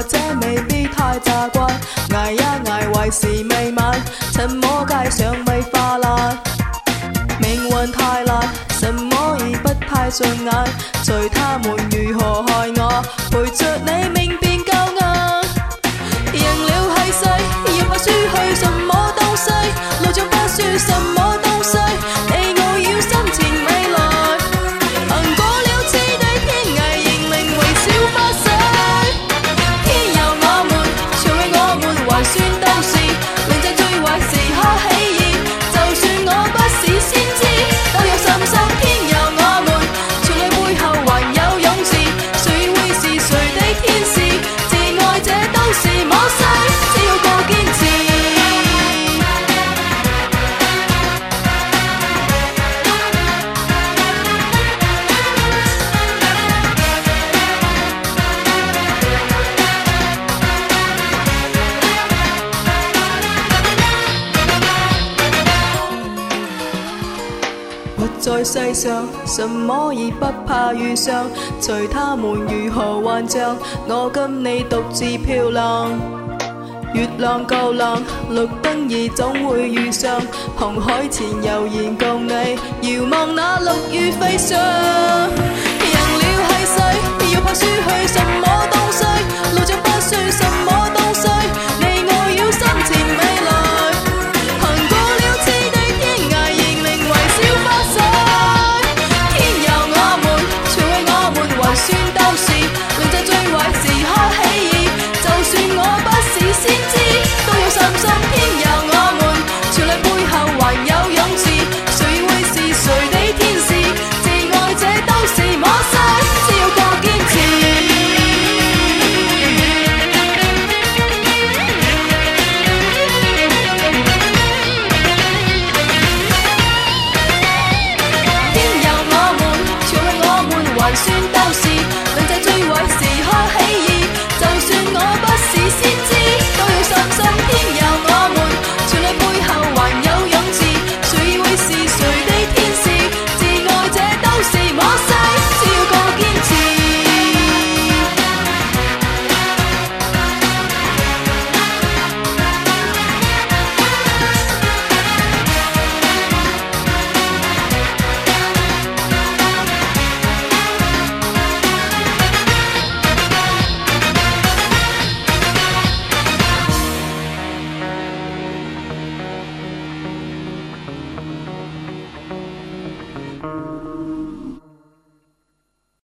者未必太习惯，挨一挨为时未晚，沉默街上未化烂。命运太难，什么已不太顺眼，随他们如何害我，陪着你明辨够硬。赢了气势，要怕输去什么东西，路障不算什么东西，你我要心前未来。行过了此地天涯，仍令微笑发誓。天佑我们，除去我们还算到时，令这最坏时刻起现。就算我不是先知，都有信心。天佑我们，从你背後還有勇士，誰會是誰的天使？自愛者都是魔術，只要夠堅持。活在世上，什麼已不怕遇上，隨他們如何幻象，我跟你獨自漂亮。月亮夠亮，綠燈兒總會遇上，紅海前悠然共你遙望那綠雨飛翔。贏了氣勢，要怕輸去什麼東西，路障不算什